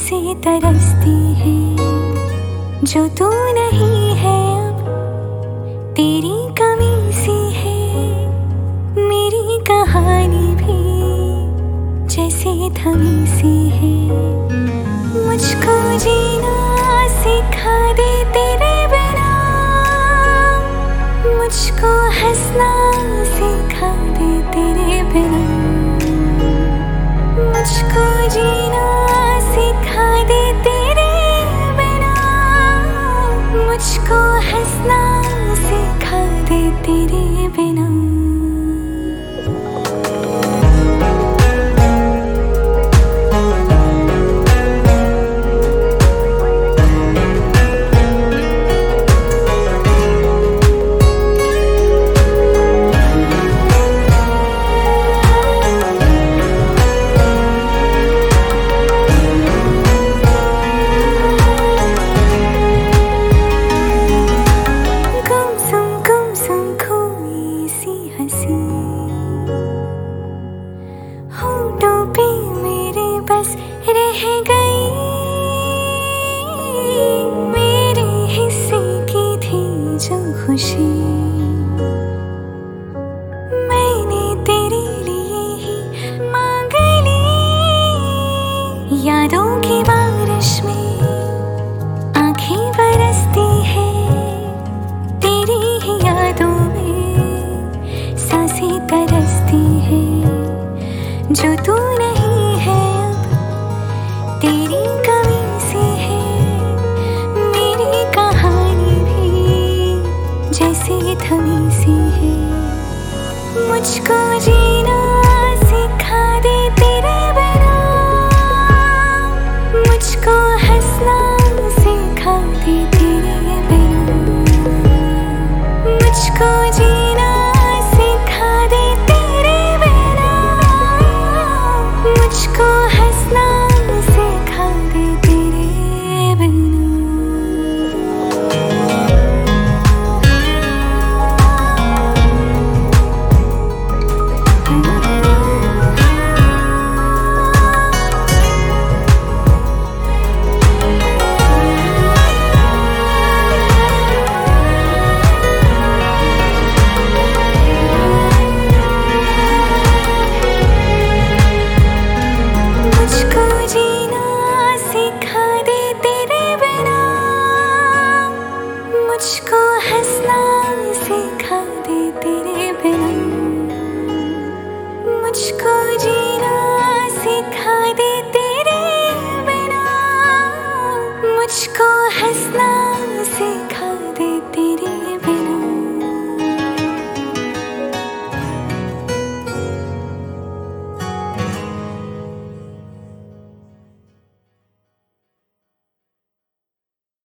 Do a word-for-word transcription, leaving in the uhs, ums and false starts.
से तरसती है जो तू नहीं है अब, तेरी कमी सी है मेरी कहानी भी जैसे थमी सी है। मुझको जीना सिखा दे तेरे बिना, मुझको हंसना सिखा दे तेरे बिना, मुझको जीना सिखा दे तेरे बिना, मुझको हंसना सिखा दे तेरे बिना। होठों पे मेरे बस रह गई, मेरे हिस्से की थी जो खुशी, मैंने तेरे लिए ही मांग ली। यादों की बारिश में आंखें बरसती है, तेरी ही यादों में सांसें तरसती है। जो तू नहीं है अब, तेरी कमी सी है मेरी कहानी भी जैसे थमी सी है। मुझको जीना सिखा दे तेरे बिना, मुझको हंसना सिखा दे तेरे बिना, मुझको जीना सिखा दे तेरे बिना, मुझको हंसना सिखा दे तेरे बिना। मुझको जीना सिखा दे तेरे बिना, मुझको हंसना सिखा दे तेरे बिना, मुझको जीना सिखा दे तेरे बिना, मुझको